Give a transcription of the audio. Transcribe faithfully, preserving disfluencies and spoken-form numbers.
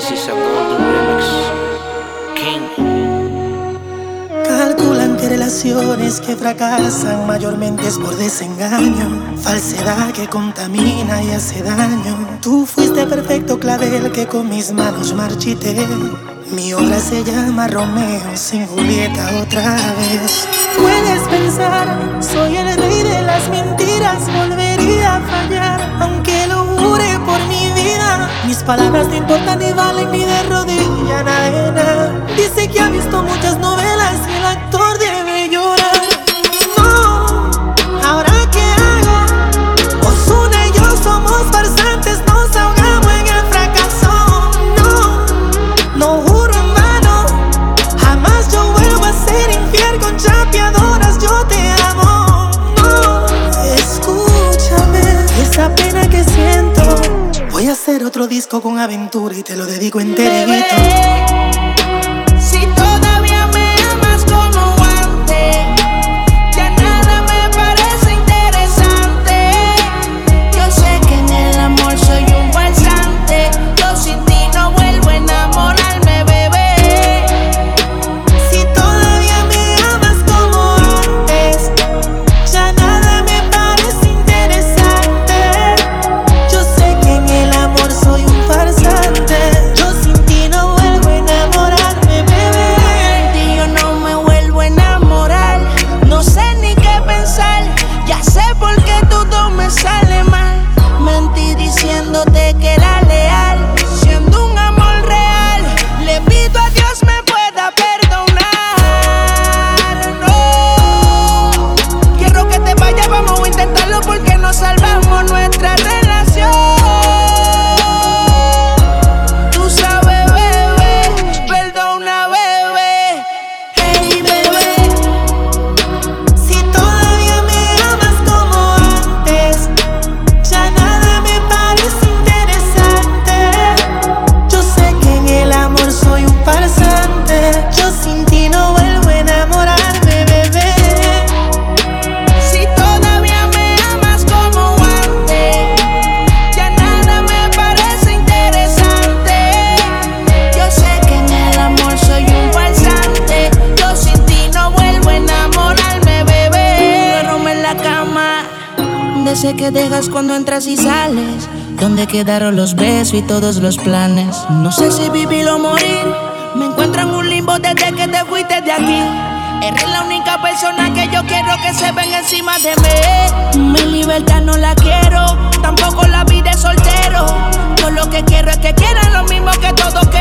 This is a golden remix. King. Calculan que relaciones que fracasan mayormente es por desengaño, falsedad que contamina y hace daño. Tú fuiste perfecto clavel que con mis manos marchité. Mi obra se llama Romeo sin Julieta otra vez. Puedes pensar, soy el rey de las mentiras, volvería a fallar, aunque lo jure por mi vida. Mis palabras no importan ni valen ni de rodilla nada. Dice que ha visto muchas novelas y el actor debe llorar. No, ¿ahora qué hago? Ozuna y yo somos farsantes, nos ahogamos en el fracaso. No, no juro en vano, jamás yo vuelvo a ser infiel con chapeadoras, yo te amo. No, escúchame, esa pena que siento. Voy a hacer otro disco con aventura y te lo dedico enterito. Bebé, si todavía me amas como antes, ya nada me parece interesante. Yo sé que en el amor soy un farsante, yo sin ti no vuelvo a enamorarme, bebé. Si todavía me amas como antes, ya nada me parece interesante. Yo sé que en el amor soy un farsante, yo sin ti no vuelvo a enamorarme, bebé. De ti yo no me vuelvo a enamorar, no sé ni qué pensar, ya sé por qué todo me sale mal. Mentí diciéndote que era leal, siendo un amor real, le pido a Dios me pueda perdonar. No, quiero que te vayas, vamos a intentarlo porque no salvamos nuestra relación. Tú sabes, bebé, perdona, bebé. Hey, bebé, Si todavía me amas como antes, ya nada me parece interesante. Yo sé que en el amor soy un farsante, yo sin ti no vuelvo a enamorarme, bebé. si todavía me amas como antes, ya nada me parece interesante. Yo sé que en el amor soy un farsante, yo sin ti no vuelvo a enamorarme, bebé. Duermo en la cama, de ese que dejas cuando entras y sales, donde quedaron los besos y todos los planes. No sé si vivir o morir, me encuentro en un limbo desde que te fuiste de aquí. Eres la única persona que yo quiero que se venga encima de mí. Mi libertad no la quiero, tampoco la vida de soltero. Yo lo que quiero es que quieran lo mismo que todos